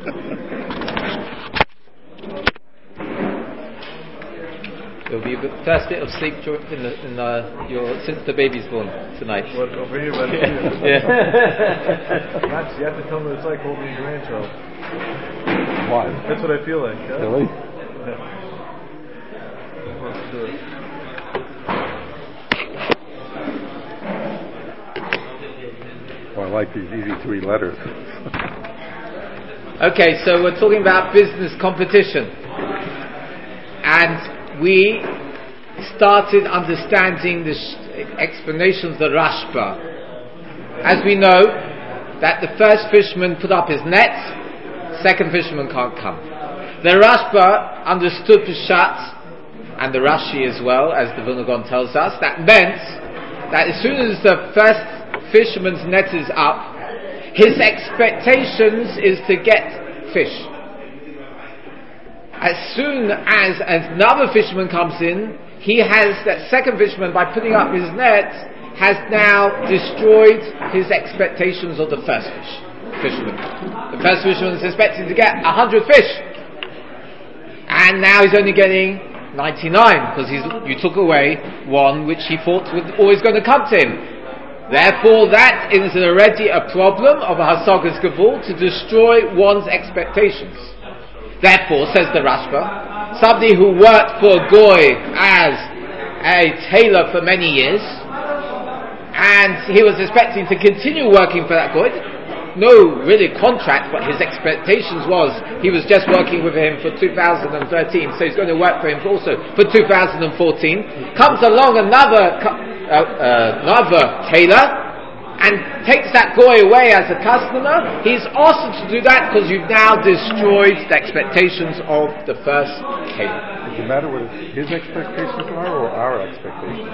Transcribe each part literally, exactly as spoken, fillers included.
It'll be the first bit of sleep in, the, in uh, your since the baby's born tonight. What, over here, by the yeah. yeah. Max, you have to tell me what it's like holding a grandchild. Why? That's what I feel like. Huh? Really? Yeah. Let's do it. Oh, I like these easy to read letters. Okay, so we're talking about business competition. And we started understanding the sh- explanations of the Rashba. As we know, that the first fisherman put up his net, second fisherman can't come. The Rashba understood Peshat, and the Rashi as well, as the Vilna Gaon tells us. That meant that as soon as the first fisherman's net is up, his expectations is to get fish. As soon as another fisherman comes in, he has, that second fisherman, by putting up his net, has now destroyed his expectations of the first fish, fisherman. The first fisherman is expecting to get a hundred fish, and now he's only getting ninety-nine, because he's, you took away one which he thought was always going to come to him. Therefore, that is already a problem of a Hasagas Gavul, to destroy one's expectations. Therefore, says the Rashba, somebody who worked for a Goy as a tailor for many years, and he was expecting to continue working for that Goy, no really contract, but his expectations was he was just working with him for two thousand thirteen, so he's going to work for him also for two thousand fourteen. Comes along another uh, uh, another tailor and takes that Goy away as a customer. He's asked to do that because you've now destroyed the expectations of the first tailor. Does it matter what his expectations are or our expectations?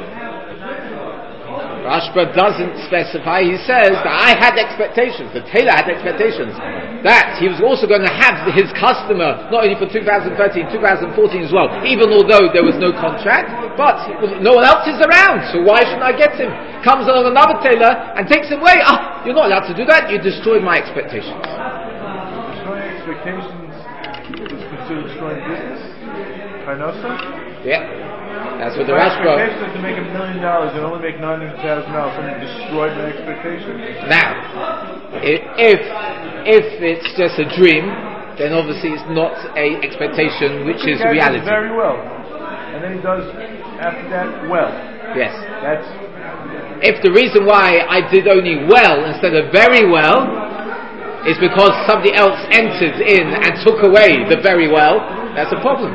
Rashba doesn't specify. He says that I had expectations, the tailor had expectations, that he was also going to have his customer not only for two thousand thirteen, two thousand fourteen as well, even although there was no contract, but no one else is around, so why shouldn't I get him? Comes along another tailor and takes him away. Ah, you're not allowed to do that, you destroyed my expectations. Destroying expectations is considered destroying business? Parnasa? Yeah. That's what the my Rashba. My expectation is to make a million dollars and only make nine hundred thousand dollars. Somebody destroyed my expectations. Now, if if it's just a dream, then obviously it's not a expectation which is reality. Does very well, and then he does after that well. Yes. That's. If the reason why I did only well instead of very well is because somebody else entered in and took away the very well, that's a problem.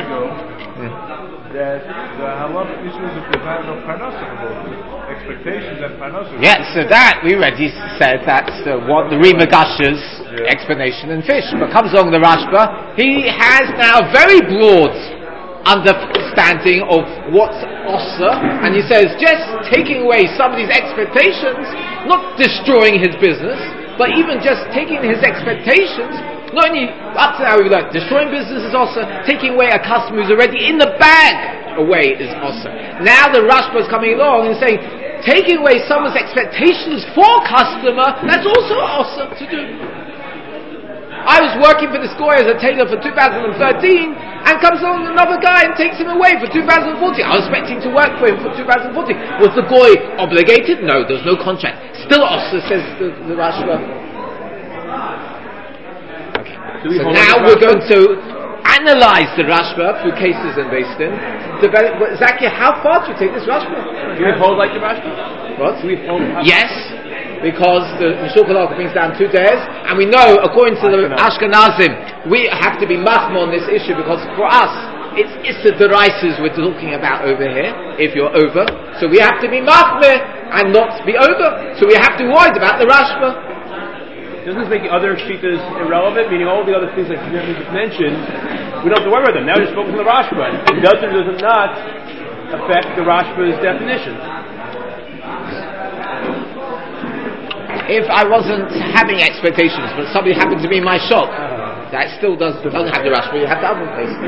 That the halacha issues if there's not no parnasa for both expectations and parnasa. Yes, so that we already said that's the, what the Rima Gasha's yeah. explanation in fish. But comes along the Rashba, he has now a very broad understanding of what's osa, and he says just taking away somebody's expectations, not destroying his business, but even just taking his expectations. Not only up to now we've learned destroying business is also taking away a customer who's already in the bag away is also. Now the Rashba is coming along and saying taking away someone's expectations for customer, that's also awesome to do. I was working for this guy as a tailor for two thousand thirteen, and comes along another guy and takes him away for two thousand fourteen. I was expecting to work for him for two thousand fourteen. Was the guy obligated? No, there's no contract. Still awesome, says the, the Rashba. So now we're going to analyze the Rashba through cases and based in. Develop, Zaki, how far do you take this Rashba? Do we hold like the Rashba? What? Do we hold? Yes, because the Mishul Kolak brings down two days, and we know, according to the Ashkenazim, we have to be machmir on this issue because for us, it's Issa Deraises we're talking about over here, if you're over. So we have to be machmir and not be over. So we have to worry about the Rashba. Doesn't this make the other shitas irrelevant? Meaning all the other things like you just mentioned, we don't have to worry about them. Now we're just focusing on the Rashba. It does or does it not affect the Rashba's definition? If I wasn't having expectations, but somebody happened to be in my shop, uh-huh. that still does, doesn't have the Rashba. You have the other place.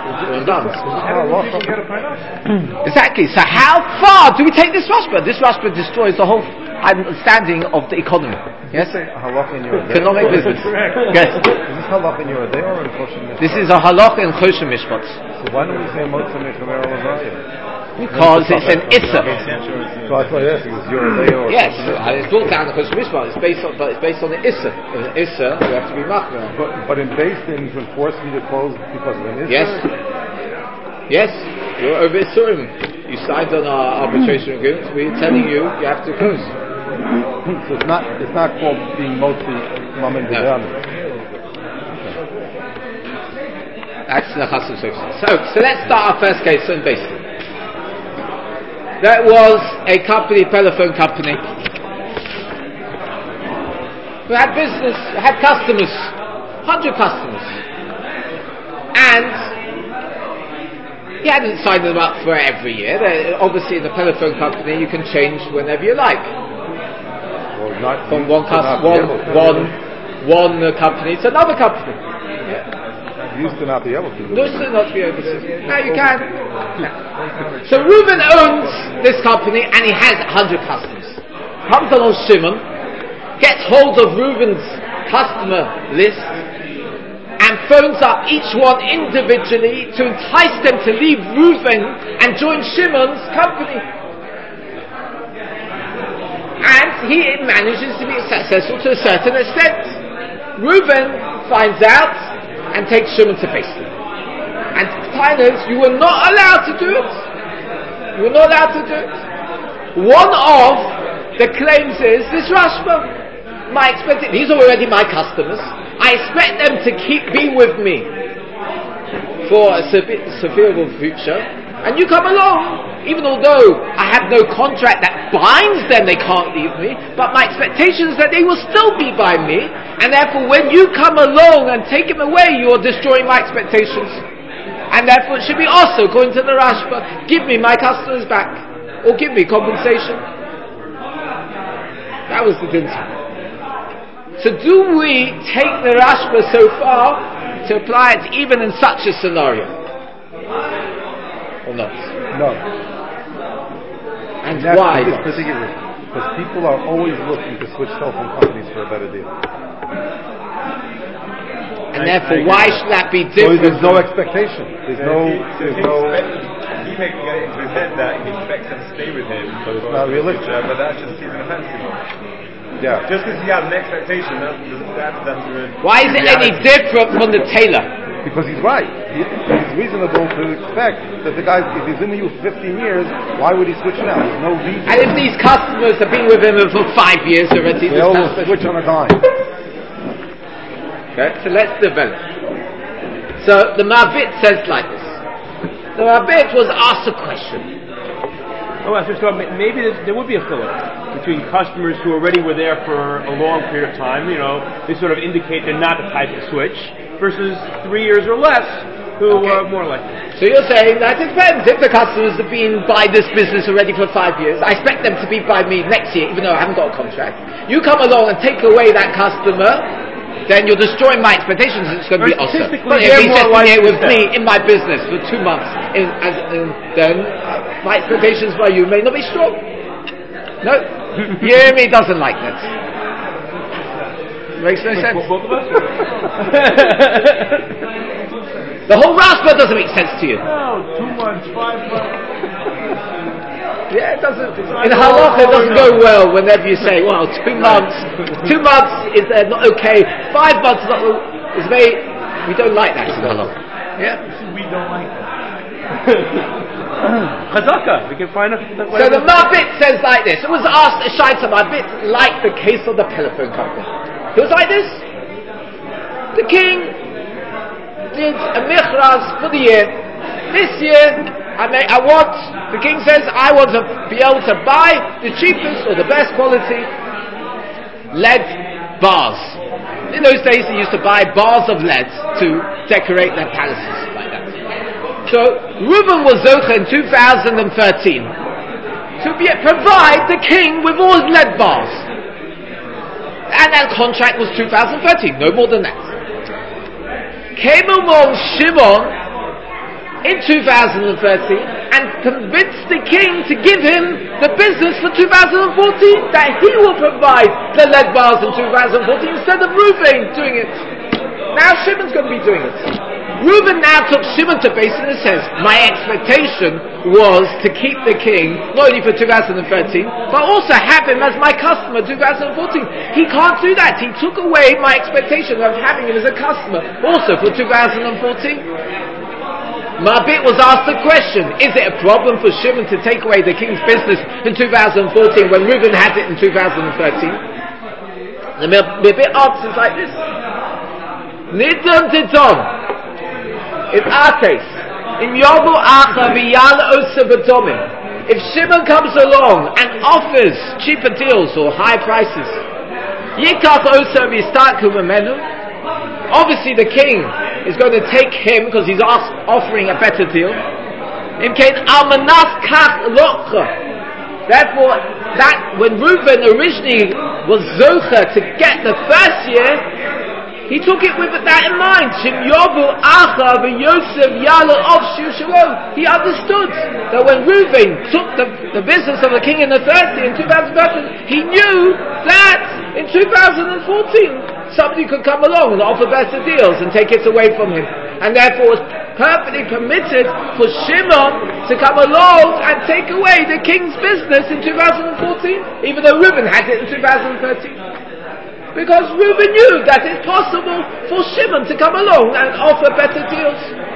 Exactly. So how far do we take this Rashba? This Rashba destroys the whole understanding of the economy. Yes? Economic business. Yes. halach in your day or in Choshen Mishpat? This is a halach in Choshen Mishpat. So why don't we say Motza Mechamer Al-Azayah? Because it's an issa. So that's why I asked, is your day or? Yes, uh, it's brought down in Choshen Mishpat. It's based on, but it's based on the issa. An issa, you have to be machmer. But, but in Beis Din, you can force me to close because of an issa? Yes. Yes. You're over Isurim. You signed on our arbitration agreement. We're telling you, you have to close. So it's not, it's not called being Motzi Mamen B'Dam. That's the Chassid Shofar. So, so let's start our first case in Beis Din. There was a company, telephone company, who had business, had customers, hundred customers, and he hadn't signed them up for every year. They're, obviously, in the telephone company, you can change whenever you like. Well, not from one cus- one one one uh, company to another company. Yeah. Used to not be able to. Used to not be able to. Now you can. Yeah. So Reuben owns this company, and he has a hundred customers. Comes along Shimon, gets hold of Reuben's customer list, and phones up each one individually to entice them to leave Reuben and join Shimon's company. And he manages to be successful to a certain extent. Reuben finds out and takes Shimon to Beis Din. And Tainas, you were not allowed to do it. You were not allowed to do it. One of the claims is this Rashba. My expected, these are already my customers. I expect them to keep be with me for a severe future, and you come along, even although I have no contract that binds them, they can't leave me, but my expectation is that they will still be by me, and therefore when you come along and take them away, you are destroying my expectations, and therefore it should be also, according to the Rashba, give me my customers back, or give me compensation. That was the din. So do we take the Rashba so far to apply it even in such a scenario? Or not? No. And, and why this not? particular, because people are always looking to switch telephone companies for a better deal. And I, therefore, I why should that be different? So there's no expectation. There's no... He, there's he, no expect, he may get into his head that he expects them to stay with him. But it's not realistic. Future, but that's just he's an offensive one. Yeah. Just because he has an expectation, that that doesn't. Why is it any different from the tailor? Because he's right. He, it's reasonable to expect that the guy, if he's in with you for fifteen years, why would he switch now? There's no reason. And if these customers have been with him for five years already, they all switch on a dime. Okay, so let's develop. So the Mavit says like this. The Mavit was asked a question. Oh, I just thought maybe there would be a filler between customers who already were there for a long period of time, you know, they sort of indicate they're not the type to switch, versus three years or less, who okay. are more likely. So you're saying that it depends. If the customers have been by this business already for five years, I expect them to be by me next year, even though I haven't got a contract. You come along and take away that customer, then you're destroying my expectations. It's going to be awesome. But if he's sitting here with me in my business for two months, in, as, in, then uh, my expectations by you may not be strong. No, Yeremi doesn't like that. Makes no sense. Both of us? The whole Rashba doesn't make sense to you. No, two months, five months. Yeah, it doesn't. In halacha, it doesn't go well whenever you say, "Well, two months, two months is uh, not okay. Five months is not is very." We don't like that in halacha. Yeah, we don't like that. Chazaka, we can find a. So the Mabit says like this. It was asked a Shaita Mabit, like the case of the telephone company. It was like this. The king did a michraz for the year. This year, I may, I want, the king says, I want to be able to buy the cheapest or the best quality lead bars. In those days, they used to buy bars of lead to decorate their palaces like that. So, Reuben was Zocha in two thousand thirteen to be, provide the king with all his lead bars. And that contract was two thousand thirteen, no more than that. Came along Shimon in two thousand thirteen and convinced the king to give him the business for two thousand fourteen, that he will provide the lead bars in two thousand fourteen instead of Reuben doing it. now Shimon's going to be doing it. Reuben now took Shimon to base and says, my expectation was to keep the king, not only for two thousand thirteen, but also have him as my customer two thousand fourteen. He can't do that. He took away my expectation of having him as a customer also for two thousand fourteen. Marbit was asked the question, is it a problem for Shimon to take away the king's business in two thousand fourteen when Reuben had it in two thousand thirteen? The Marbit answers like this. Nidon Didon. In our case, in Yobu Acha V'Yal Osa B'Domim, if Shimon comes along and offers cheaper deals or high prices, Yikach Osa V'Yistarku Memenu, obviously the king is going to take him because he's ask, offering a better deal. Imkain Almanas Kach Locha. Therefore, that when Reuben originally was Zocha to get the first year, he took it with that in mind. Shim Yobu Acha v'Yosef Yala of Shushalom. He understood that when Reuben took the, the business of the king in the third year, in two thousand thirteen, he knew that in two thousand fourteen somebody could come along and offer better deals and take it away from him. And therefore it was perfectly permitted for Shimon to come along and take away the king's business in two thousand fourteen, even though Reuben had it in two thousand thirteen. Because Reuben knew that it's possible for Shimon to come along and offer better deals.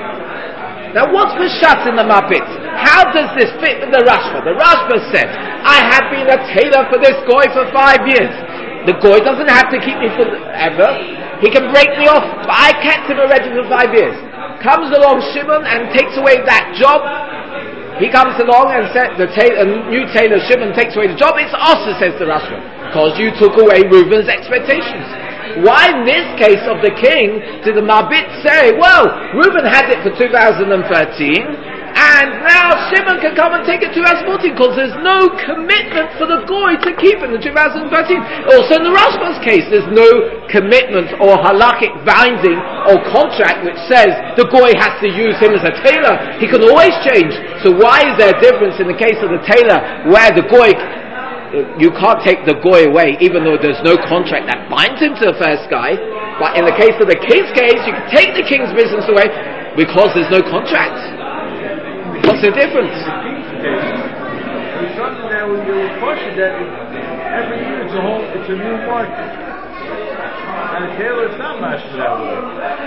Now what's Peshat in the Marbit? How does this fit with the Rashba? The Rashba said, I have been a tailor for this goy for five years. The goy doesn't have to keep me forever. He can break me off, but I kept him already for five years. Comes along Shimon and takes away that job. He comes along and said, the ta- a new tailor Shimon takes away the job. It's also, says the Rashba, because you took away Reuben's expectations. Why in this case of the king did the Marbit say, well, Reuben had it for two thousand thirteen, and now Shimon can come and take it two thousand fourteen, because there's no commitment for the goy to keep it in two thousand thirteen. Also in the Rashba's case, there's no commitment or halachic binding or contract which says the goy has to use him as a tailor. He can always change. So why is there a difference in the case of the tailor where the goy, you can't take the goy away even though there's no contract that binds him to the first guy, but in the case of the king's case, you can take the king's business away because there's no contract. What's the difference? In the king's case, there's something that we will push it that every year it's a whole, it's a new market. And the tailor is not matched that way.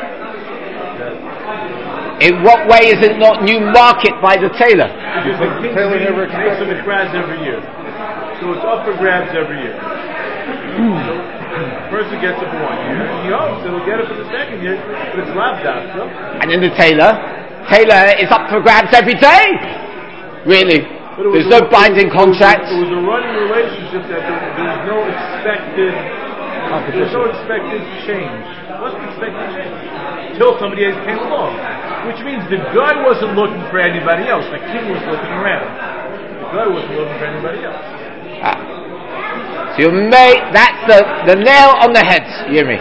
In what way is it not new market by the tailor? Because the king tailor never makes some grabs every year. So it's up for grabs every year. So the person gets it for one year, and he hopes that he'll get it for the second year, but it's lavdafka. And in the tailor, tailor is up for grabs every day. Really, there's no binding contract. It was a running relationship that there, there was no expected, there was no expected change. What's the expected change? Until somebody else came along, which means the guy wasn't looking for anybody else. The king was looking around. The guy wasn't looking for anybody else. Ah. So you may, that's the, the nail on the head, Yirmi.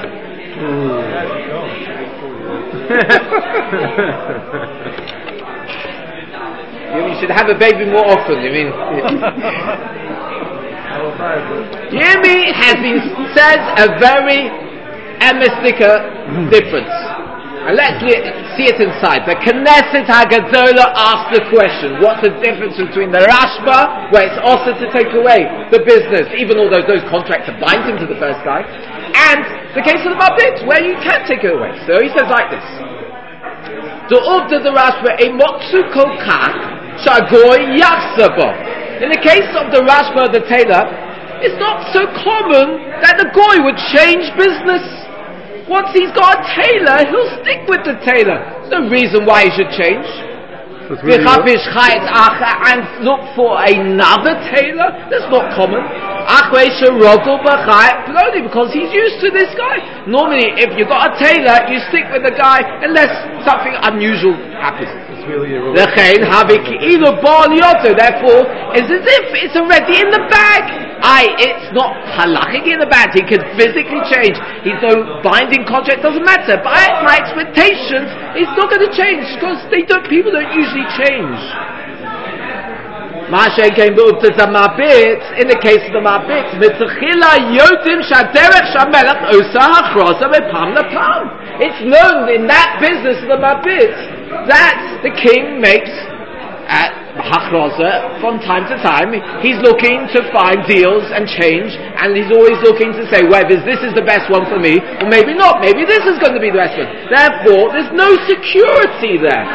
You should have a baby more often, you mean? Yirmi has been said a very emistika difference. And let's see it inside. The Knesset HaGadola asked the question, what's the difference between the Rashba, where it's also to take away the business, even though those, those contracts are binding to the first guy, and the case of the Marbit, where you can take it away. So he says like this. The Uvda the Rashba, a Motsu Kokach, Shagoy Yachsabo. In the case of the Rashba, the tailor, it's not so common that the Goy would change business. Once he's got a tailor, he'll stick with the tailor. There's no reason why he should change. Really and look for another tailor. That's not common. Because he's used to this guy. Normally, if you've got a tailor, you stick with the guy unless something unusual happens. It's really Therefore, it's as if it's already in the bag. I, it's not halachic in the bag. He can physically change. He's no binding contract. Doesn't matter. But I, my expectations, it's not going to change because they don't. People don't usually change. Masha came to the mabit. In the case of the mabit, mitchila yodim shaderech shamelach osa hachrosa bepam lepam. It's known in that business of the mabit that the king makes at hachrosa from time to time. He's looking to find deals and change, and he's always looking to say whether this is the best one for me, or maybe not. Maybe this is going to be the best one. Therefore, there's no security there.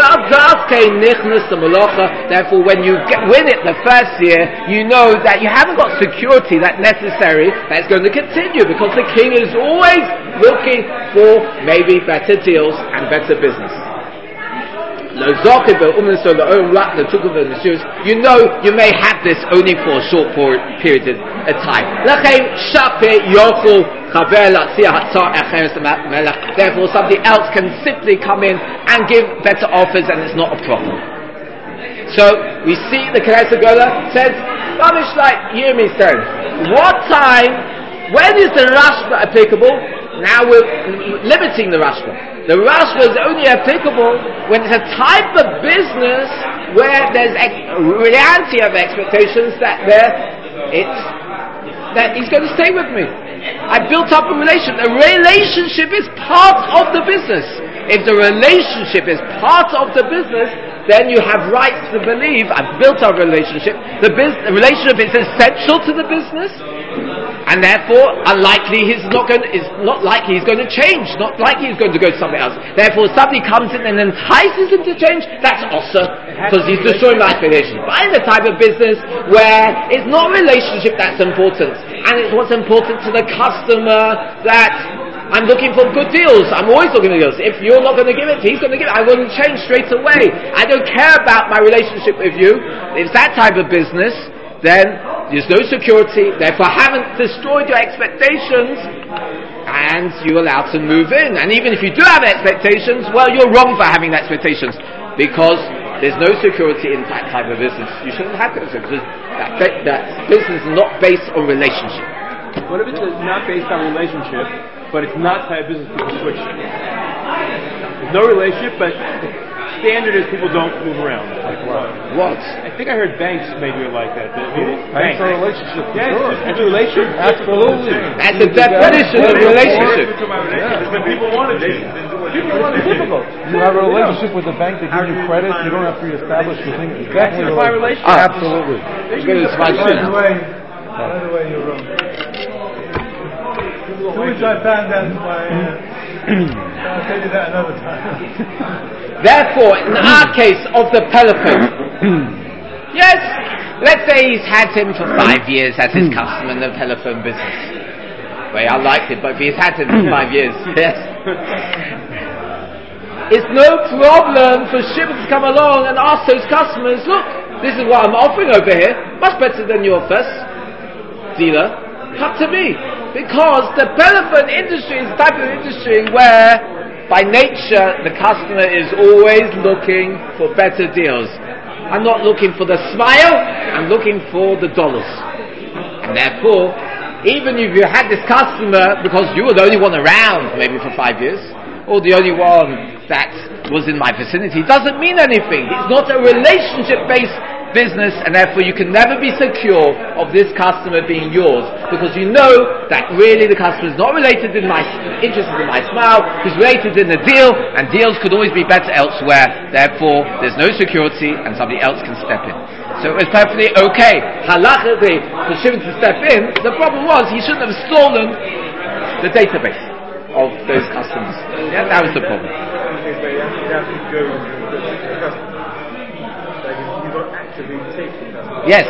Therefore, when you get, win it the first year, you know that you haven't got security that necessary that's going to continue, because the king is always looking for maybe better deals and better business. You know you may have this only for a short period of time. Therefore, somebody else can simply come in and give better offers, and it's not a problem. So we see the Knesset Gola says, "Ramish like Yirmi said, what time? When is the Rashba applicable?" Now we're limiting the Rashba. The Rashba is only applicable when it's a type of business where there's a reality of expectations that there it's that he's going to stay with me. I built up a relation. A relationship is part of the business. If the relationship is part of the business, then you have rights to believe I've built up a relationship. The, bus- the relationship is essential to the business, and therefore unlikely he's not going to, it's not likely he's going to change, not likely he's going to go to something else. Therefore, if somebody comes in and entices him to change, that's also because he's destroying my expectations. But in the type of business where it's not relationship that's important, and it's what's important to the customer, that I'm looking for good deals. I'm always looking for deals. If you're not going to give it, he's going to give it. I wouldn't change straight away. I don't care about my relationship with you. If it's that type of business, then there's no security. Therefore, I haven't destroyed your expectations, and you're allowed to move in. And even if you do have expectations, well, you're wrong for having expectations, because there's no security in that type of business. You shouldn't have those because that, that business is not based on relationship. What if it's not based on relationship, but it's not type of business people switch? There's no relationship, but the standard is people don't move around. Like what? What? I think I heard banks maybe are like that. The, the, Banks are a relationship. Yes, Sure. it's a relationship. Absolutely. That's the definition of relationship. When people want to change, people want to difficult. You have a relationship with the bank, they give you credit, you don't have to reestablish the thing. It's definitely a relationship. Ah. Absolutely. By the way, by the way, you're wrong. To which I found out by. Uh, I'll tell you that another time. Therefore, in our case of the Pelican, yes, let's say he's had him for five years as his customer in the telephone business. Very unlikely, but if he's had him for five years, yes. It's no problem for Shimon to come along and ask those customers, look, this is what I'm offering over here, much better than your first dealer, come to me. Because the telephone industry is the type of industry where, by nature, the customer is always looking for better deals. I'm not looking for the smile, I'm looking for the dollars. And therefore, even if you had this customer, because you were the only one around, maybe for five years, or the only one that was in my vicinity, doesn't mean anything. It's not a relationship-based business, and therefore you can never be secure of this customer being yours, because you know that really the customer is not related in my interested in my smile, he's related in the deal, and deals could always be better elsewhere. Therefore, there's no security, and somebody else can step in. So it was perfectly okay, halachically, for Shimon to step in. The problem was he shouldn't have stolen the database of those customers. Yeah, that was the problem. Yes.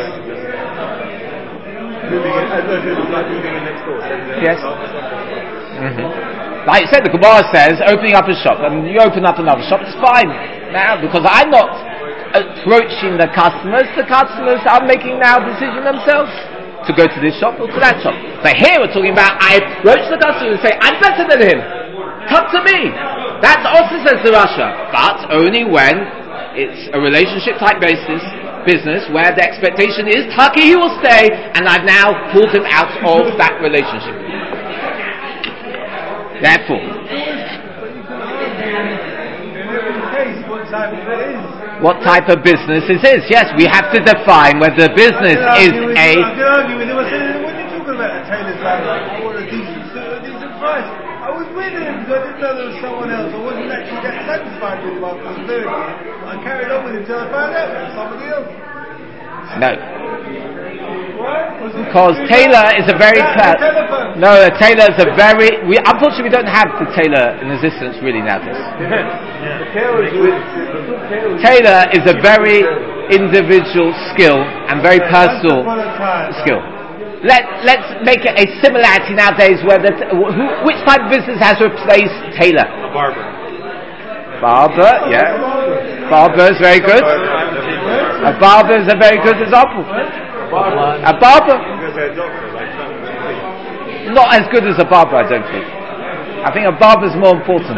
Yes. Mm-hmm. Like you said, the Gemara says, opening up a shop, and you open up another shop, it's fine. Now, because I'm not approaching the customers, the customers are making now a decision themselves to go to this shop or to that shop. But here we're talking about, I approach the customer and say, I'm better than him. Come to me. That's also says the Rasha, but only when it's a relationship type basis business where the expectation is Taki he will stay, and I've now pulled him out of that relationship. Therefore, In every case, case, what type of it is. What type of business it is? Yes, we have to define whether the business is with a. You, I can argue with him. I said, what are you talking about? A tailor's like, like for a decent suit, a decent price. I was with him because I didn't know there was someone else. I wasn't actually that satisfied with him after the third year. I carried on with him until I found out there was somebody else. No. What? Because tailor is a very per- no, a tailor is a very we unfortunately we don't have the tailor in existence really nowadays. Tailor is a very individual skill and very personal skill. Let let's make it a similarity nowadays where the who, which type of business has replaced tailor? A barber. Barber, yeah. Barber is very good. A barber is a very good example. A barber. Not as good as a barber, I don't think. I think a barber is more important.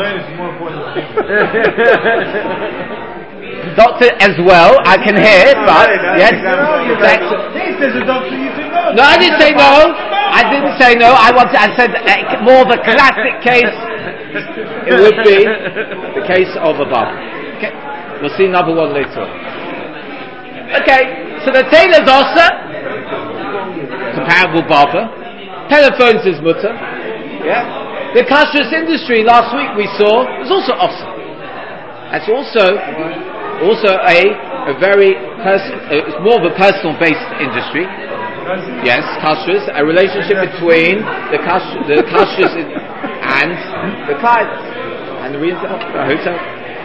Doctor as well, I can hear, but yes. There's a doctor you can go. No, I didn't say no. I didn't say no. I wanted. I said uh, more of a classic case. It would be the case of a barber. Okay, we'll see another one later on. Okay, so the tailor's also comparable barber. Telephones is mutter. Yeah. The kashrus industry last week we saw was also awesome. That's also also a a very person. Uh, it's more of a personal based industry. Yes, kashrus, a relationship between the kashrus, the kashrus and the client and the retail, the hotel.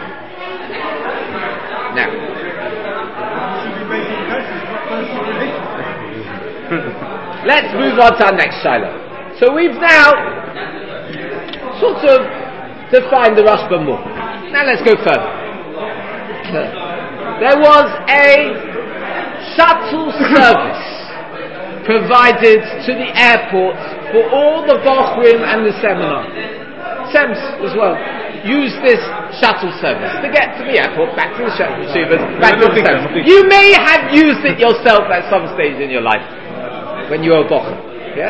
Now. Let's move on to our next shiloh. So we've now sort of defined the Rashba more. Now let's go further. There was a shuttle service provided to the airport for all the Bochrim and the seminar. Sems as well use this shuttle service to get to the airport, back to the shuvas, back to the seminar. You may have used it yourself at some stage in your life when you were a Bochrim. Yeah?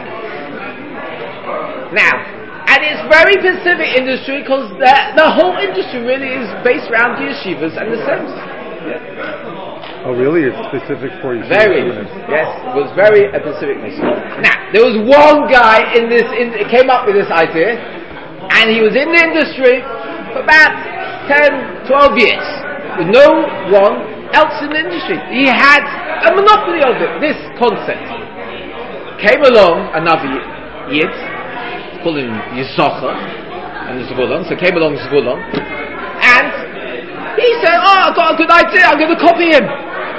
Now, and it's very specific industry because the, the whole industry really is based around the yeshivas and the sems. Yeah. Oh, really? It's specific for you? Very, yes, it was very a specific mission. Now, there was one guy in this, in, came up with this idea, and he was in the industry for about ten, twelve years, with no one else in the industry. He had a monopoly of it, this concept. Came along another Yid, call him Yisocha, and Zvulon, so came along Zvulon, and he said, oh, I've got a good idea, I'm going to copy him.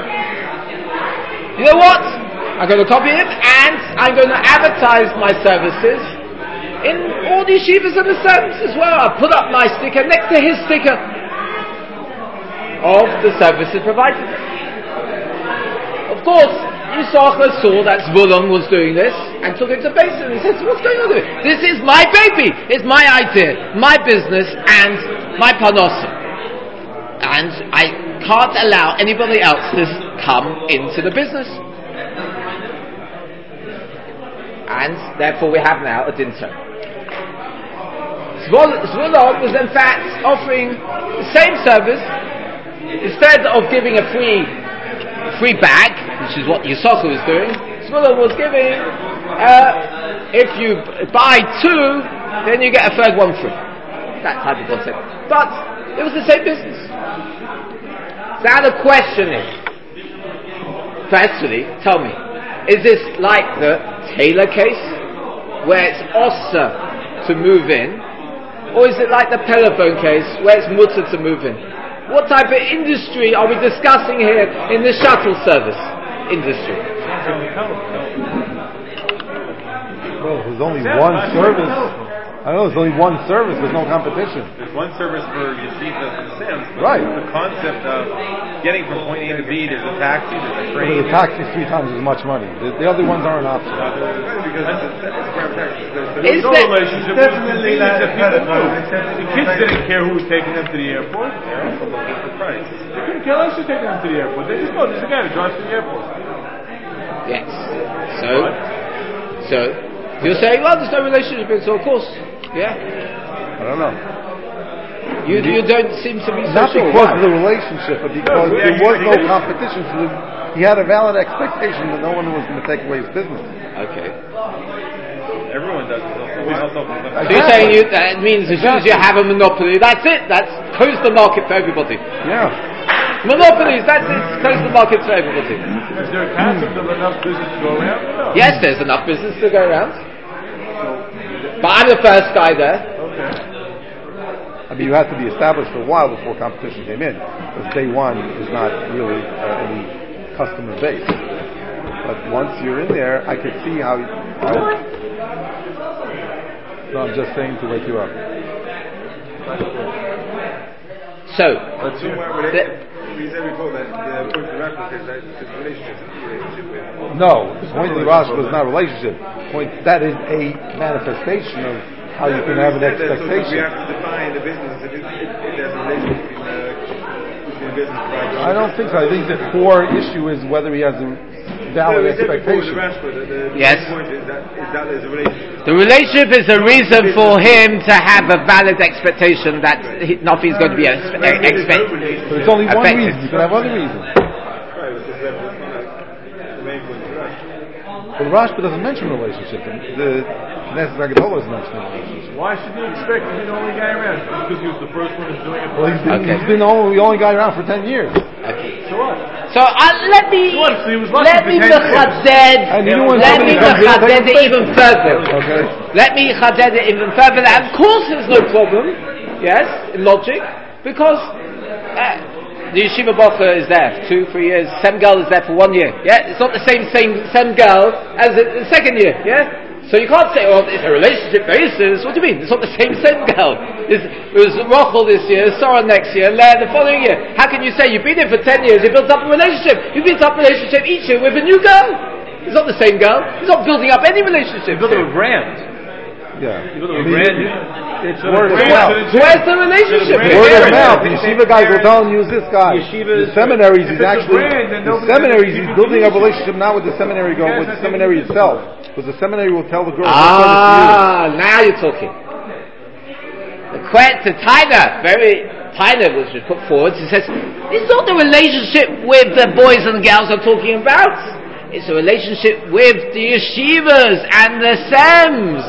You know what? I'm going to copy him, and I'm going to advertise my services in all the yeshivas and the sems as well. I'll put up my sticker next to his sticker of the services provided. Of course, Yisachar saw that Zvulun was doing this and took it to Beis-Din. He said, what's going on here? This is my baby. It's my idea, my business, and my parnasa. And I can't allow anybody else to come into the business. And therefore we have now a dinner. Zvulun was in fact offering the same service. Instead of giving a free free bag, which is what Yisachar was doing, Zvulun was giving, uh, if you buy two, then you get a third one free. That type of concept. But it was the same business. So now the question is, firstly, tell me, is this like the Taylor case, where it's osser to move in, or is it like the telephone case, where it's mutter to move in? What type of industry are we discussing here in the shuttle service industry? Well, there's only one service. I know there's only one service. There's no competition. There's one service for yeshivas and sems. Right. The concept of getting from point A to B, there's a taxi, there's a train. Well, the taxi is three times as much money. The, the other ones aren't an option. Because Is there's no there, relationship. Definitely like a telephone. The kids didn't care who was taking them to the airport. They're also looking for price. They couldn't care less who's taking them to the airport. They just go, there's a guy who drives to the airport. yes. So, so you're saying, well, there's no relationship, so of course, yeah. I don't know. You, you don't seem to be so Not sure. because Why? of the relationship, but because No, there yeah, was you- no competition. So he had a valid expectation that no one was going to take away his business. Okay. Everyone does it. So you're saying you, that means as soon as you have a monopoly, that's it. That's close the market for everybody. Yeah. Monopolies, that's it. Close the market for everybody. Is there a concept of enough business to go around? No. Yes, there's enough business to go around. But I'm the first guy there. Okay. I mean, you had to be established for a while before competition came in, because day one is not really uh, any customer base. But once you're in there, I could see how. how no, I'm just saying to wake you up. So, Let's hear. We said before that the point of the reference is that it's relationships and relationship with. No, the point of the Rashi was not relationship. Point that is a manifestation of how you can have an We expectation. have to define the business if, it, if, if there's a relationship between, uh, between business provider. I don't think so. I think the core issue is whether he has a valid expectation. Yes. The point is that, is that there's a relationship. the relationship is a reason for him to have a valid expectation that he, nothing's going to be ex- expected. But it's only one Affected. reason. You could have other reasons. Right, it's just that it's not like the main point of the Rashi. But Rashba doesn't mention relationship. The Knesset Haggadah is mentioning relationship. Why should he expect to be the only guy around? Just because he was the first one who's doing it. Well, he's been, Okay. he's been the only, the only guy around for ten years. Okay. So what? So uh, let me So what? So he was lucky let for me ten years. mechaded And you know when let somebody me comes in, mechaded they it even further. Okay. Let me mechaded it even further. And of course, there's no problem. Yes, in logic, because uh, the yeshiva bocher is there two, three years. Same girl is there for one year. Yeah, it's not the same same same girl as the, the second year. Yeah. So you can't say, well, it's a relationship basis. What do you mean? It's not the same same girl. It's, it was Rachel this year, Sarah next year, Leah the following year. How can you say you've been there for ten years, you built up a relationship? You built up a relationship each year with a new girl. It's not the same girl. He's not building up any relationship. You build a brand. Yeah. You build a I mean, brand. It's word of brand- mouth. Where's the relationship? Brand- Word of Parents. mouth. The yeshiva guys will tell him use this guy. Yeshivas- The seminaries, If he's it's a actually brand, then the nobody- seminaries. you He's can building a use it. relationship not with the seminary go, Yes, with the I think seminary you can itself. Because the seminary will tell the girl. Ah, now you're talking. The que- to Tyler, very Tyler was just put forward. He says it's not the relationship with the boys and girls I'm talking about. It's a relationship with the yeshivas and the sems,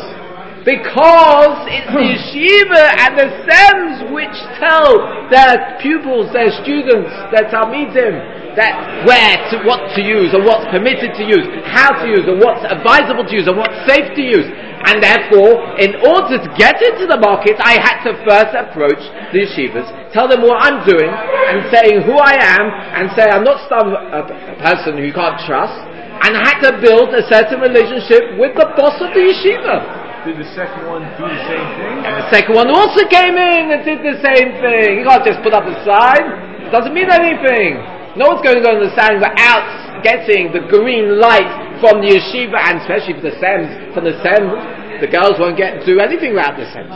because it's the yeshiva and the sems which tell their pupils, their students, their talmidim, that where to, what to use and what's permitted to use, how to use and what's advisable to use and what's safe to use. And therefore, in order to get into the market, I had to first approach the yeshivas, tell them what I'm doing, and saying who I am, and say I'm not some a, a person who you can't trust, and I had to build a certain relationship with the boss of the yeshiva. Did the second one do the same thing? And the second one also came in and did the same thing. You can't just put up a sign. It doesn't mean anything. No one's going to go on the sign without getting the green light from the yeshiva, and especially for the sems. From the sems, the girls won't get to do anything without the sems.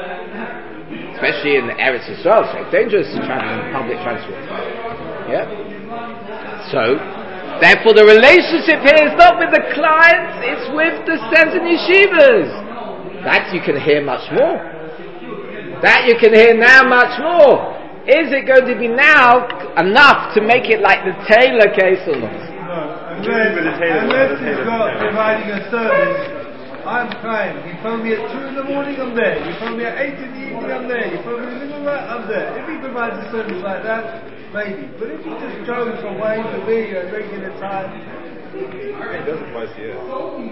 Especially in Eretz Yisrael, so dangerous to travel in public transport. Yeah. So, therefore, the relationship here is not with the clients; it's with the sems and yeshivas. That you can hear much more. That you can hear now much more. Is it going to be now enough to make it like the Taylor case or not? No, unless, unless he's got providing a service, I'm fine. You phone me at two in the morning, I'm there. You phone me at eight in the evening, I'm there. You phone me in the middle of the night, I'm there. If he provides a service like that, maybe. But if he just goes from way to be at regular time, It doesn't twice a year.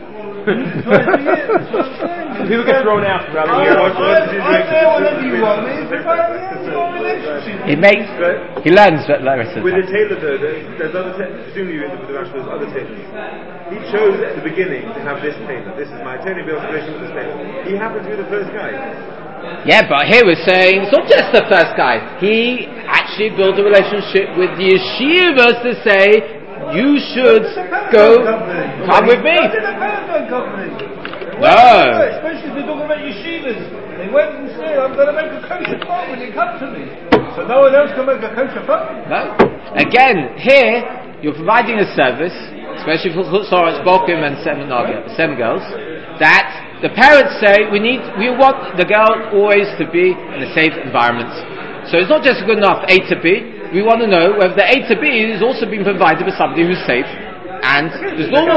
twice a year, that's what I'm saying. People get thrown out throughout the I'm, year. I'm, I'm there whenever you want me. If I have a relationship. He makes, he learns that Larissa. With the tailor though, there's, there's other ta- presumably with the Rashi there's other tailors. He chose at the beginning to have this tailor. This is my tailor, be able to relation with this tailor. He happened to be the first guy. Yeah, but here we're saying it's not just the first guy. He actually built a relationship with the yeshivas to say, you should go, come with me. That's in a telephone company. No. Especially if you're talking about yeshivas. They went and said, I'm going to make a kosher phone when you come to me. So no one else can make a kosher phone. No. Again, here, you're providing a service, especially for Chutzlaretz Bokim and Sem, Sem girls, that the parents say, we need, we want the girl always to be in a safe environment. So it's not just good enough A to B. We want to know whether the A to B is also being provided by somebody who's safe and there's normal.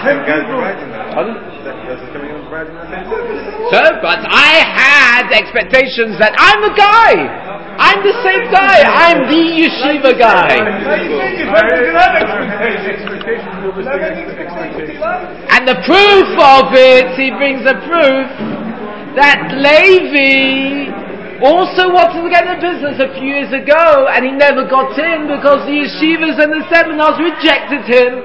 So, but I had expectations that I'm the guy. I'm the safe guy. I'm the yeshiva guy. And the proof of it, he brings a proof that Levi also wanted to get in the business a few years ago, and he never got in because the yeshivas and the seminars rejected him.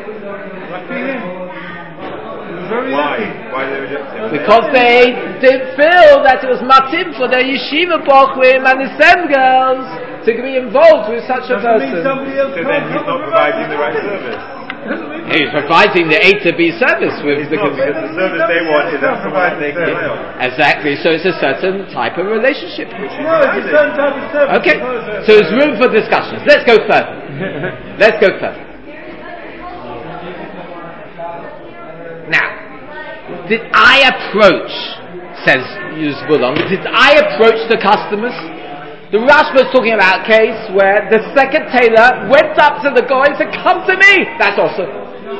Why? Why they rejected him? Because they didn't feel that it was matim for the yeshiva bochrim and the sem girls to be involved with such a person. So then he's not providing the right service. He's providing the A to B service with because, because the service they want is not provided they can. Exactly, so it's a certain type of relationship. No, it's a certain type of service. Okay, so there's room for discussions. Let's go further. Let's go further. Now, did I approach, says Yuzbulon, did I approach the customers? The Rashba is talking about a case where the second tailor went up to the guy and said, "Come to me." That's awesome.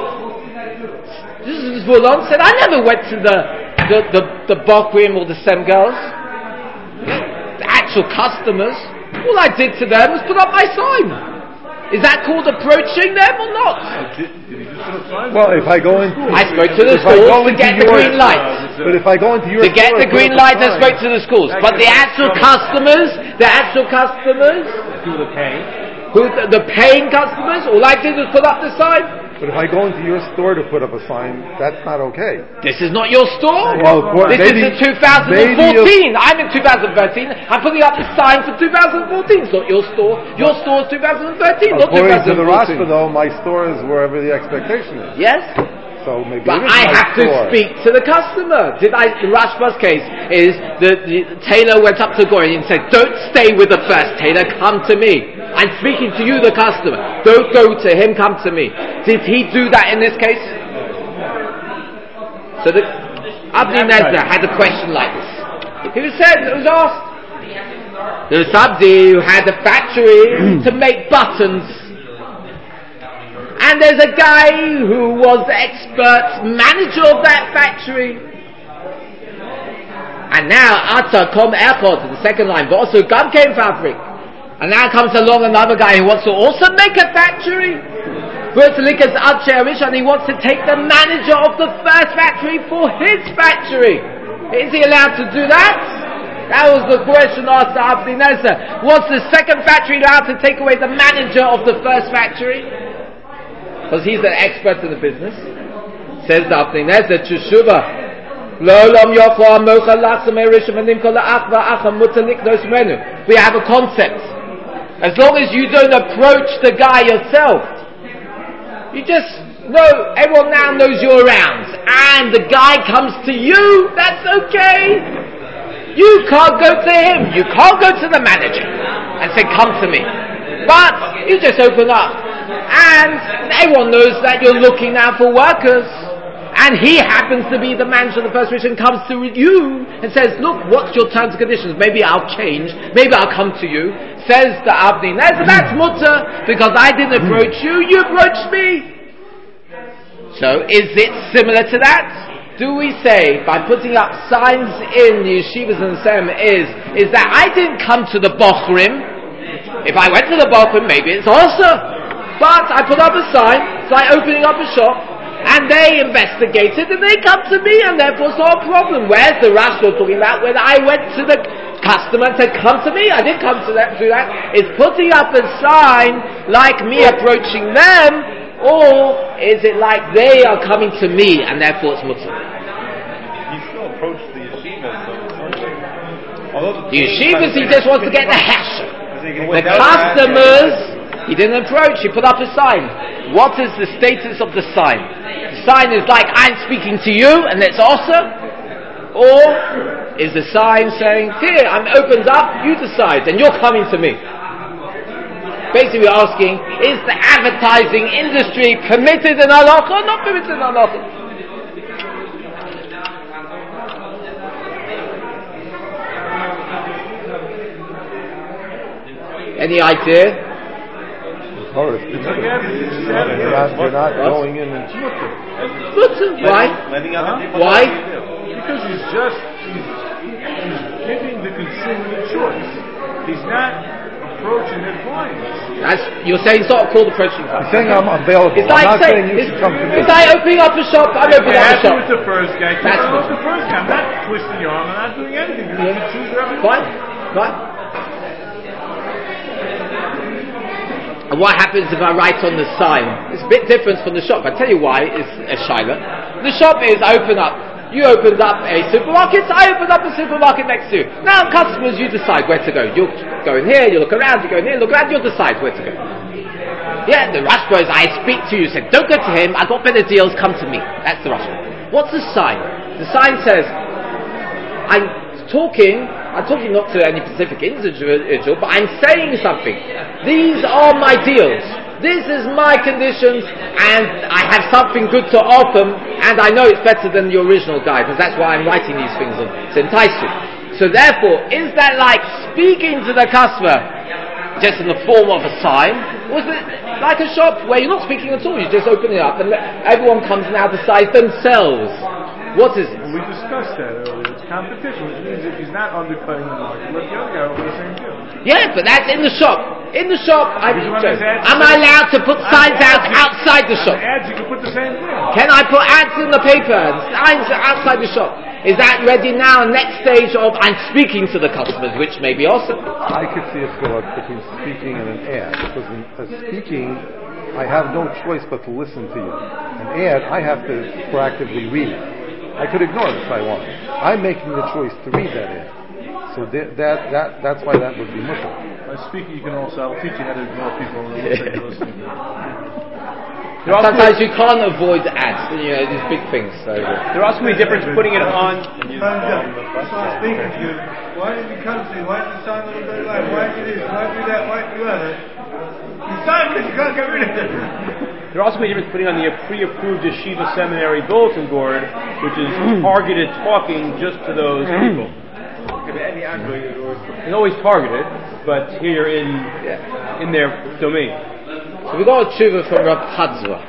This is Bulon said, "I never went to the the the, the Bokrim or the Sem girls, the actual customers. All I did to them was put up my sign. Is that called approaching them or not?" Well, if I go into, I spoke to the schools to get the green light. But if I go into your to get store, the green light, I spoke to the schools. But the actual customers, the actual customers, Do the pay. who the, the paying customers, all I did was put up the sign. But if I go into your store to put up a sign, that's not okay. This is not your store. Well, for, this maybe, is in two thousand fourteen. I'm in two thousand thirteen. I'm putting up the sign for two thousand fourteen. It's not your store. Your store is two thousand thirteen, not two according thousand fourteen. to the Rashba, though, my store is wherever the expectation is. Yes. So maybe But it is I my have store. to speak to the customer. Did I? The Rashba's case is the, the tailor went up to Goy and said, "Don't stay with the first tailor. Come to me. I'm speaking to you, the customer. Don't go to him. Come to me." Did he do that in this case? So the Abdi Nezra had a question like this. He was said, it was asked. There was Abdi who had a factory to make buttons. And there's a guy who was the expert manager of that factory. And now, Ata Kom Echot, the second line, but also Gam Came Fabric. And now comes along another guy who wants to also make a factory. And he wants to take the manager of the first factory for his factory. Is he allowed to do that? That was the question asked to Abdi Nezra. Was the second factory allowed to take away the manager of the first factory? Because he's an expert in the business. Says the Abdi Nezra, Teshuvah. We have a concept. As long as you don't approach the guy yourself, you just know, everyone now knows you're around, and the guy comes to you, that's okay. You can't go to him, you can't go to the manager and say, "Come to me." But you just open up, and everyone knows that you're looking now for workers. And he happens to be the manager of the first mission, comes to you and says, "Look, what's your terms and conditions? Maybe I'll change. Maybe I'll come to you." Says the Abdi Nezra, "That's mutter, because I didn't approach you, you approached me." So is it similar to that? Do we say, by putting up signs in the yeshivas and sem, is, is that I didn't come to the bochrim? If I went to the bochrim, maybe it's also. But I put up a sign, it's like opening up a shop, and they investigated and they come to me, and therefore it's not a problem. Where's the Rashba talking about when I went to the customer and said, "Come to me"? I didn't come to that, do that. It's putting up a sign like me approaching them, or is it like they are coming to me and therefore it's mutter? He still approached the yeshivas. So the yeshivas, he just wants to get the hasher. The Without customers, he didn't approach, he put up a sign. What is the status of the sign? The sign is like, "I'm speaking to you," and it's awesome. Or is the sign saying, "Here, I'm opened up, you decide, and you're coming to me"? Basically we're asking, is the advertising industry permitted in halacha or not permitted in halacha? Any idea? Oh, it's It's like everything. It's You're everything. not, you're not What? going in and Listen, why? Letting other people Why? know what you do. Because he's just he's, he's giving the consumer the choice. He's not approaching their clients. That's, you're saying it's not called approaching I'm clients. saying I'm available. It's I'm like not saying, saying, you it's, should come to me. it's like opening up a shop. I'm opening You're up a happy shop. with the first guy. Keep That's on with what- the first guy. I'm not twisting your arm. I'm not doing anything. You can choose whatever you Fine, want. fine. And what happens if I write on the sign? It's a bit different from the shop. I tell you why it's a shiloh. The shop is open up. You opened up a supermarket, I opened up a supermarket next to you. Now customers, you decide where to go. You'll go in here, you look around, you go in here, look around, you'll decide where to go. Yeah, the Rashba is, I speak to you, said, don't go to him, I got better deals, come to me. That's the Rashba. What's the sign? The sign says, I'm talking, I'm talking not to any specific individual, but I'm saying something. These are my deals. This is my conditions, and I have something good to offer, and I know it's better than the original guy, because that's why I'm writing these things on, to entice you. So therefore, is that like speaking to the customer, just in the form of a sign? Or is it like a shop where you're not speaking at all, you just open it up, and everyone comes now decides themselves? What is it? We discussed that earlier. It's competition, which means if he's not undercutting the market, let the other guy over the same deal. Yeah, but that's in the shop. In the shop, I Because when there's ads- am I allowed to put On signs out ads, you- outside the on shop? ads, you can put the same thing. Can I put ads in the paper and signs outside the shop? Is that ready now? Next stage of I'm speaking to the customers, which may be awesome. I could see a split between speaking and an ad. Because in uh, speaking, I have no choice but to listen to you. An ad, I have to proactively read it. I could ignore it if I want. I'm making the choice to read that ad. So th- that that that's why that would be mutter. By speaking, you can also, I'll teach you how to ignore people and it looks like you're listening to them. Sometimes you can't avoid ads, you know, these big things. So. There also be a difference putting it on. Time's up. So I'm speaking to you. Why did you come to me? Why did you sign on the dotted line? Why did you this? Why did you that? Why did you that? You signed because you can't get rid of it. There also be a difference putting on the pre-approved yeshiva seminary bulletin board, which is targeted talking just to those people. It's always targeted, but here in Yeah. in their domain. So we got a tshuva from Rav Hadzva.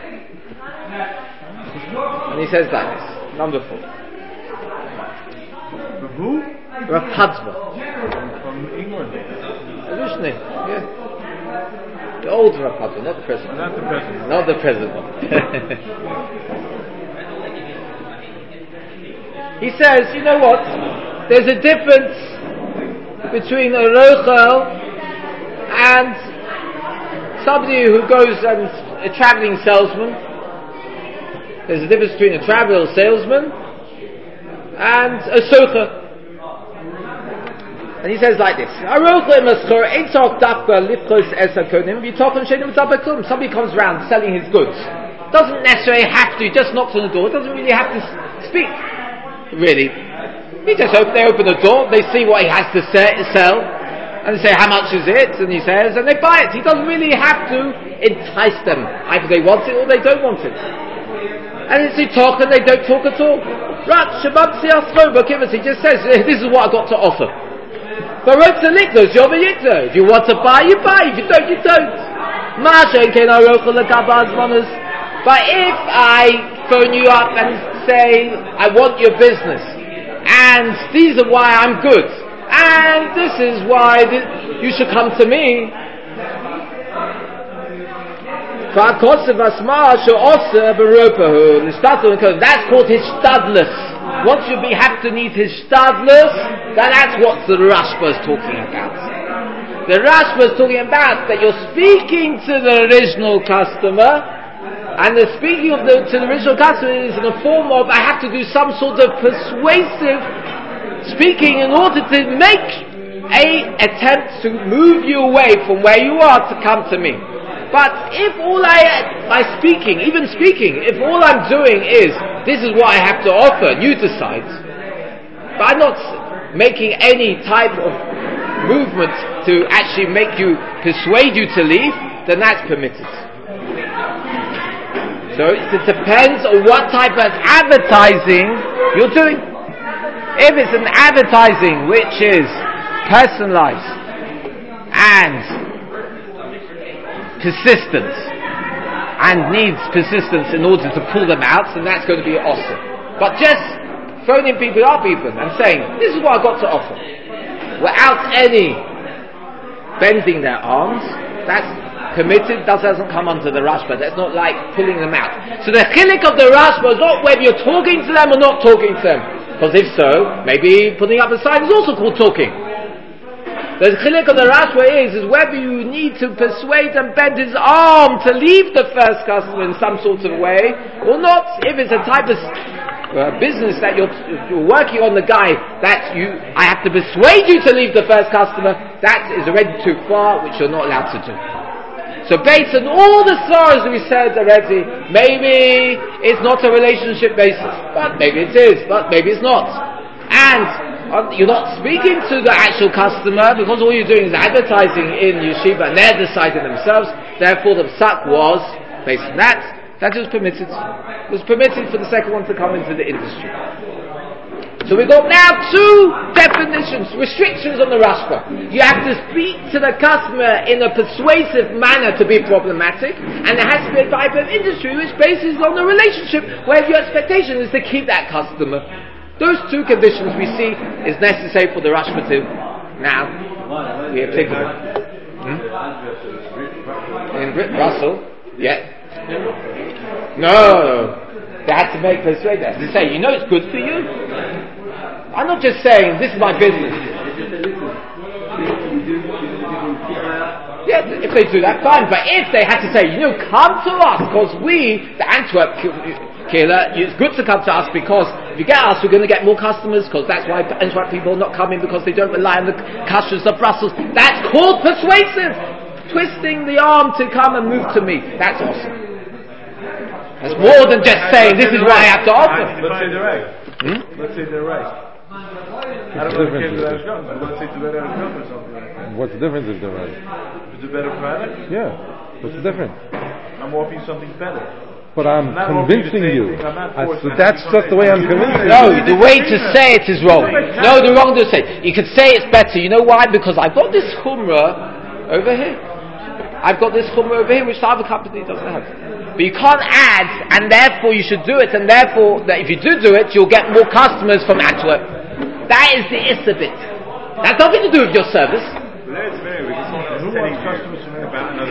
And he says like this, number four. From who? Rav Hadzva. From England. Originally, yeah. The old Rav Hadzva, not the present. Not the president. Not the present one. He says, you know what? There's a difference between a rochel and somebody who goes and a traveling salesman. There's a difference between a travel salesman and a socher. And he says like this: somebody comes around selling his goods. Doesn't necessarily have to, he just knocks on the door, doesn't really have to speak. Really. He just open, they open the door, they see what he has to say, sell, and they say, how much is it? And he says, and they buy it. He doesn't really have to entice them. Either they want it or they don't want it. And they talk and they don't talk at all. Right, Shabbat Siyas he just says, this is what I've got to offer. But if you want to buy, you buy. If you don't, you don't. But if I phone you up and say, I want your business, and these are why I'm good, and this is why th- you should come to me. That's called hishtadlus. Once you be, have to need hishtadlus, then that's what the Rashba is talking about. The Rashba is talking about that you're speaking to the original customer, and the speaking of the, to the original customer is in the form of I have to do some sort of persuasive speaking in order to make a attempt to move you away from where you are to come to me. But if all I, by speaking, even speaking, if all I'm doing is, this is what I have to offer, and you decide, but I'm not making any type of movement to actually make you, persuade you to leave, then that's permitted. So it depends on what type of advertising you're doing. If it's an advertising which is personalized and persistent and needs persistence in order to pull them out, then that's going to be awesome. But just phoning people up even and saying, this is what I've got to offer, without any bending their arms, that's permitted, that doesn't come under the Rashba. That's not like pulling them out. So the chilik of the Rashba is not whether you're talking to them or not talking to them. Because if so, maybe putting up a sign is also called talking. The chilik of the Rashba is, is whether you need to persuade and bend his arm to leave the first customer in some sort of way, or not. If it's a type of uh, business that you're, you're working on the guy that you, I have to persuade you to leave the first customer, that is already too far, which you're not allowed to do. So based on all the stars we said already, maybe it's not a relationship basis, but maybe it is, but maybe it's not. And um, you're not speaking to the actual customer, because all you're doing is advertising in yeshiva and they're deciding themselves. Therefore the psak was, based on that, that was permitted. It was permitted for the second one to come into the industry. So we've got now two definitions, restrictions on the Rashba. You have to speak to the customer in a persuasive manner to be problematic, and there has to be a type of industry which bases on the relationship where your expectation is to keep that customer. Those two conditions we see is necessary for the Rashba to now be applicable. Hmm? In Brit Russell, yeah. No, they had to make persuade us. They say, you know, it's good for you. I'm not just saying, this is my business. Yeah, if they do that, fine. But if they had to say, you know, come to us, because we, the Antwerp killer, it's good to come to us, because if you get us, we're going to get more customers, because that's why Antwerp people are not coming, because they don't rely on the kashrus of Brussels. That's called persuasive. Twisting the arm to come and move to me. That's awesome. That's more than just saying, this is what I have to offer. Let's say they're right. Hmm? Let's say they're right. I don't know if it's better but let's say it's a better or something like that. What's the difference if they're right? It's a better product? Yeah. What's the difference? I'm offering something better. But I'm, I'm convincing you. I, so that's just the way I'm convincing No, you. the way to say it is wrong. No, the wrong to say. You could say it's better. You know why? Because I've got this chumrah over here. I've got this chumrah over here which the other company doesn't have. But you can't add, and therefore you should do it, and therefore, that if you do do it, you'll get more customers from Antwerp. That is the issa bit. That's nothing to do with your service. That's very because who wants customers from about another?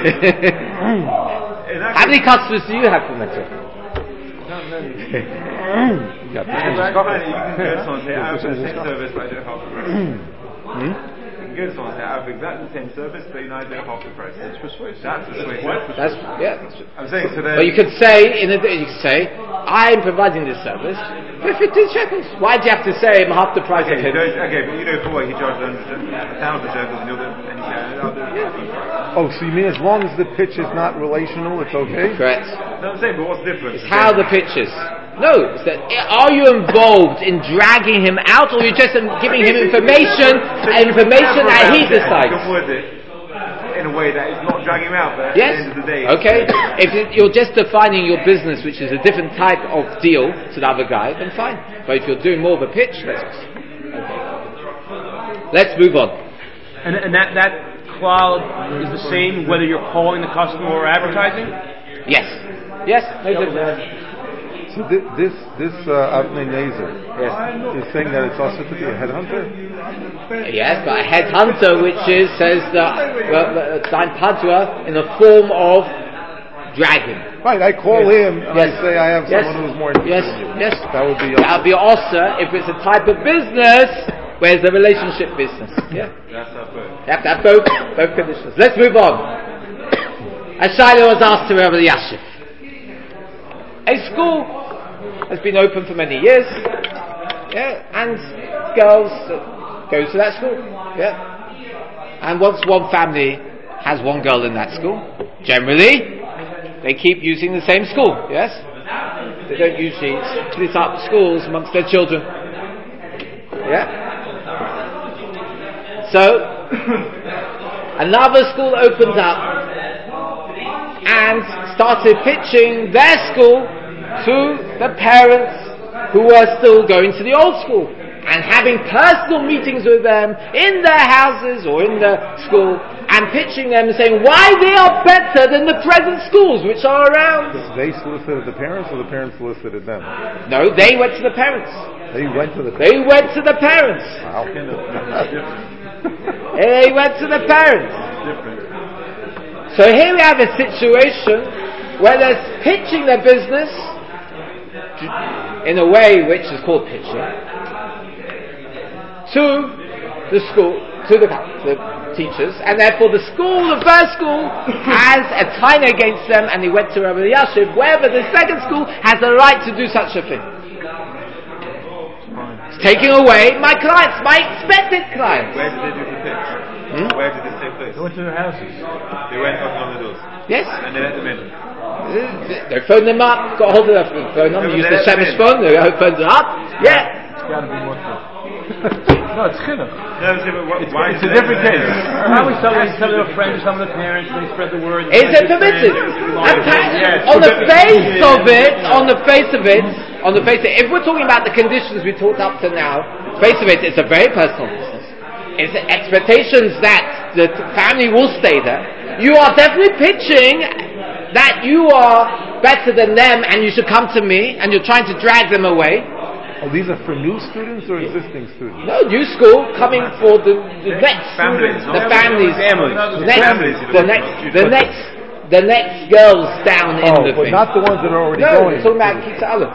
How many customers do you have from Antwerp? Not many. You got You can get someone say, I have the same service, but I don't half the price. You can get someone say, I have exactly the same service, but you know I don't half the price. That's persuasive. That's persuasive. That's, yeah. I'm saying to them. But you could say, in a, you could say, I'm providing this service for fifteen shekels. Why do you have to say I'm half the price Okay, of him? okay, but you know for what he charges one thousand shekels, and you're the, and you say, I'll do it. Oh, so you mean as long as the pitch is not relational, it's okay? Correct. No, I'm saying, but what's the difference? It's how the pitch is. No, it's that, are you involved in dragging him out, or are you just giving him information, information that he decides? You can word it in a way that is not dragging him out, but yes. at the end of the day... Okay, if it, you're just defining your business, which is a different type of deal to the other guy, then fine. But if you're doing more of a pitch, let's... Okay. Let's move on. And, and that, that cloud is the same whether you're calling the customer or advertising? Yes. Yes, no difference. So this this, this uh, Avnei Nezer Yes. is saying that it's also to be a headhunter? Yes, but a headhunter which is, says that Dain Padua in the form of dragging. Right, I call yes. him and yes. I say I have yes. someone who's more interested yes. in you. Yes, that would be that would be also if it's a type of business where it's a relationship business. Yeah, that's our both. You have to have both both conditions. Let's move on. As Shiloh was asked to Rabbi Yashif, a school has been open for many years, yeah, and girls uh, go to that school, yeah. And once one family has one girl in that school, generally they keep using the same school, yes. They don't usually split up schools amongst their children, yeah. So another school opened up and started pitching their school to the parents who were still going to the old school and having personal meetings with them in their houses or in the school and pitching them and saying why they are better than the present schools which are around. They solicited the parents, or the parents solicited them? No, they went to the parents. They went to the. They went to the parents. Wow. They went to the parents. So here we have a situation where they're pitching their business in a way which is called pitching to the school, to the, the teachers, and therefore the school, the first school, has a taina against them, and he went to Rabbi Yashiv, wherever the second school has a right to do such a thing. It's taking away my clients, my expected clients. Where did they do the pitch? Hmm? Where did this take place? They went to their houses. They went knocking on the doors. Yes. And they let them in. They phoned them up, got hold of their phone number, used the Shemesh phone, they phoned them up. Yeah. It's got to be more true. No, it's chinuch. No, it's, It's, why it's a different case. How we tell them, tell their friends, some of the parents, they spread the word. Is it permitted? Yes. On the face of it, on the face of it, on the face of it, if we're talking about the conditions we talked up to now, face of it, it's a very personal business. It's expectations that the family will stay there. You are definitely pitching that you are better than them and you should come to me, and you're trying to drag them away. Oh, these are for new students or existing students? No, new school coming for the, the next Families, the not families, families. next, Families, the next, the next, the next girls down in Oh, the but thing. not the ones that are already No, going. we're talking about Kita Aleph.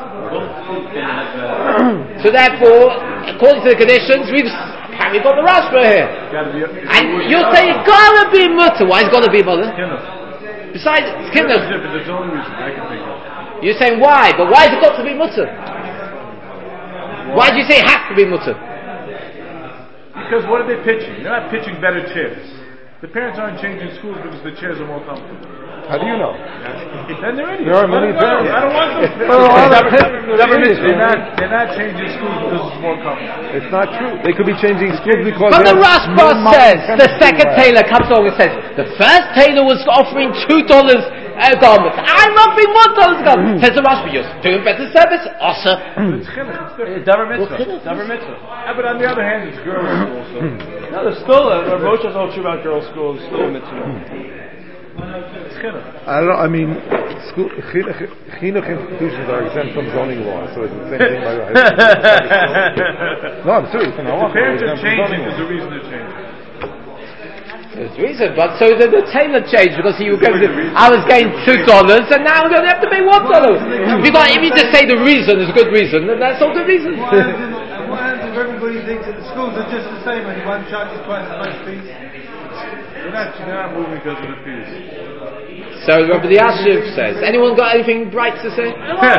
So therefore, according to the conditions, we've apparently got the Rashba here. And you'll say it's gotta be mutter. Why is it gotta be mutter? Besides, it's kindergarten. There's the only reason I can think of. You're saying why, but why has it got to be mutter? Why do you say it has to be mutter? Because what are they pitching? They're not pitching better chairs. The parents aren't changing schools because the chairs are more comfortable. How do you know? Then they're idiots. There are many Let them go. parents. I don't want them. Well, a lot of They're parents- they're not, they're not changing schools because it's more comfortable. It's not true. They could be changing schools because. But they the have Rashba no says, the chemistry second lab. tailor comes along and says, the first tailor was offering two dollars a garment. I'm offering one dollar a garment. Says the Rashba, you're doing better service. Awesome. It's chinuch. It's different. It's davar mitzvah. Davar mitzvah. Yeah, but on the other hand, it's girls' school, so No, there's still a, Rosh is all true about girls' schools. Still a mitzvah. it's chinuch. I don't know. I mean, school chinuch chinuch institutions are exempt from zoning law, so it's the same thing. By no, I'm serious. In halacha, Parents they're are exempt from changing. zoning There's law. a reason they're changing. There's reason, but so the, the tailor changed because he was going to, I was getting two dollars and now I'm going to have to pay one dollar. If you got, if you just say the reason is a good reason, then that's all the reason. What happens if, what happens if everybody thinks that the schools are just the same and one charges twice as much fees? They're not, they're not moving because of the fees. So Rabbi Yashiv says, anyone got anything bright to say?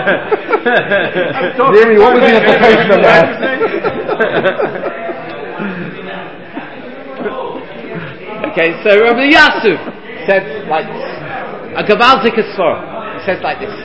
Really, what was the implication of that? Okay, so Rabbi Yashiv said like this. A Gavaldik Asfar. He says like this.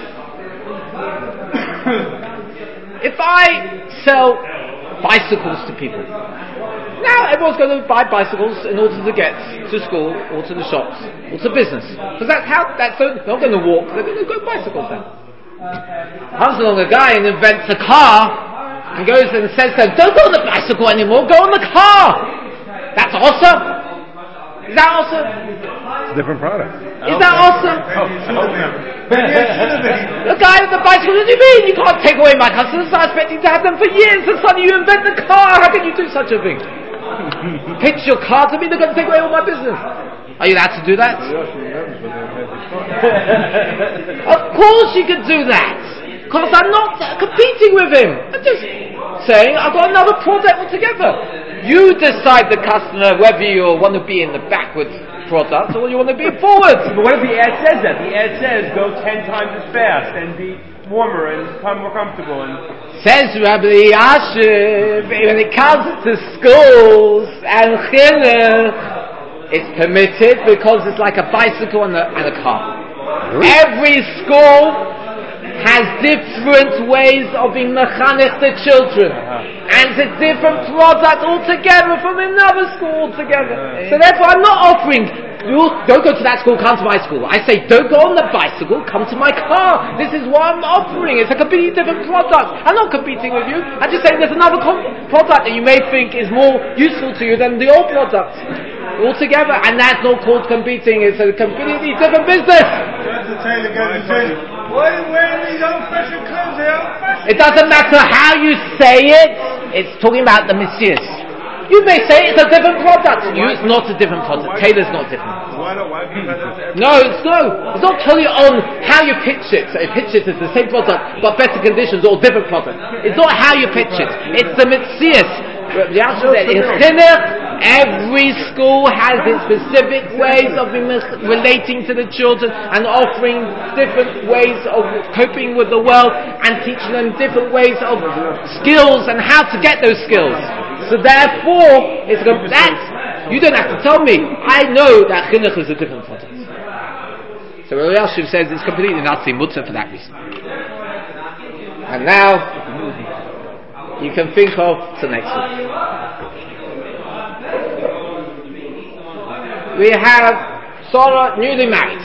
If I sell bicycles to people, now everyone's going to buy bicycles in order to get to school or to the shops or to business. Because that's how, that's so, they're not going to walk, they're going to go bicycles now. Comes along a guy and invents a car and goes and says to them, don't go on the bicycle anymore, go on the car! That's awesome! Is that awesome? It's a different product. Is that awesome? The guy with the bicycle, what do you mean? You can't take away my customers, I'm expecting to have them for years, and suddenly you invent the car, how can you do such a thing? Pitch your car to me, they're going to take away all my business. Are you allowed to do that? Of course you can do that. Because I'm not competing with him. I'm just saying I've got another product altogether. You decide, the customer, whether you want to be in the backward product or you want to be forward. But what if the ad says that? The ad says go ten times as fast and be warmer and become more comfortable. And Says Rabbi Yashiv, when it comes to schools and chinuch, it's permitted because it's like a bicycle and a, and a car. Really? Every school has different ways of being mechanech the children. Uh-huh. And it's a different product altogether from another school altogether. Uh-huh. So therefore I'm not offering you don't go to that school, come to my school. I say, don't go on the bicycle, come to my car. This is what I'm offering. It's a completely different product. I'm not competing with you. I'm just saying there's another com- product that you may think is more useful to you than the old product. Altogether, and that's not called competing. It's a completely different business. That's the tailor goes and says, why are you wearing these old-fashioned clothes? They're old-fashioned. It doesn't matter how you say it. It's talking about the mitzvahs. You may say it's a different product. You, it's not a different product. Tailor's not different. Why not? Why do you No, it's no. It's not telling you on how you pitch it. So you pitch it as the same product, but better conditions or different product. It's not how you pitch it. It's the mitzvahs. The answer that in chinuch, every school has its specific ways of relating to the children and offering different ways of coping with the world and teaching them different ways of skills and how to get those skills. So therefore, it's a, that you don't have to tell me. I know that chinuch is a different product. So Rabbi Yashiv says it's completely Nazi mutter for that reason. And now you can think of the next one. We have Sarah newly married,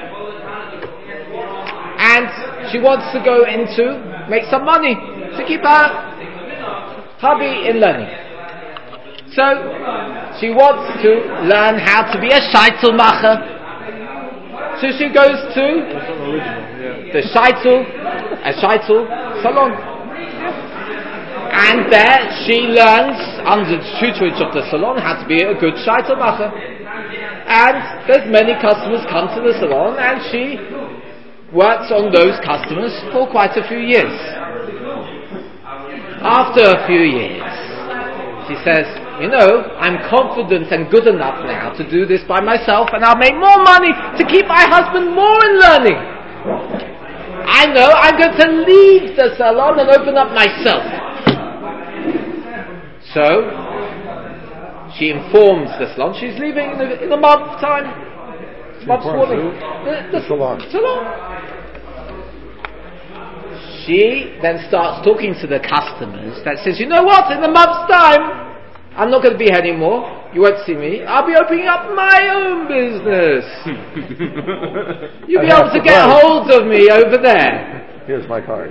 and she wants to go into make some money to keep her hobby in learning. So she wants to learn how to be a shaitel macher. So she goes to the shaitel, a shaitel salon, and there she learns under the tutorage of the salon how to be a good shaitel macher. And there's many customers come to the salon, and she works on those customers for quite a few years. After a few years, she says, you know, I'm confident and good enough now to do this by myself, and I'll make more money to keep my husband more in learning. I know I'm going to leave the salon and open up myself. So she informs the salon she's leaving in a, in a month's time. Month's warning. The, the, the salon. salon. She then starts talking to the customers that says, you know what, in a month's time, I'm not going to be here anymore. You won't see me. I'll be opening up my own business. You'll be able to get hold of me over there. Here's my card.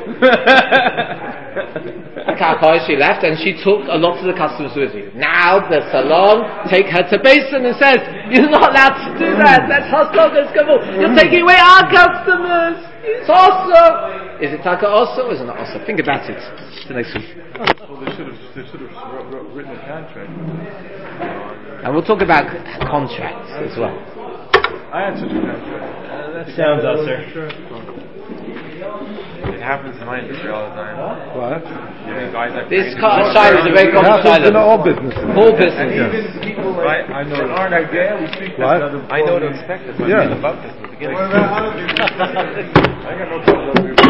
She left, and she took a lot of the customers with her. Now the salon take her to Basin and says, you're not allowed to do that. That's hostile. You're taking away our customers. It's also. Is it taka also or is it not also? Think about it. The next week. Well, they should have, they should have written a contract. And we'll talk about contracts as well. I had such a contract. Uh, that sounds out, sir. It happens in my industry all the time. What? Yeah, guys that This create- side is a very It common happens side. in all businesses. Whole And business. even people like I know that that. aren't again, we speak What? I know to expect this. Yeah. Yeah. About this in the beginning. What about other people? I got no problem with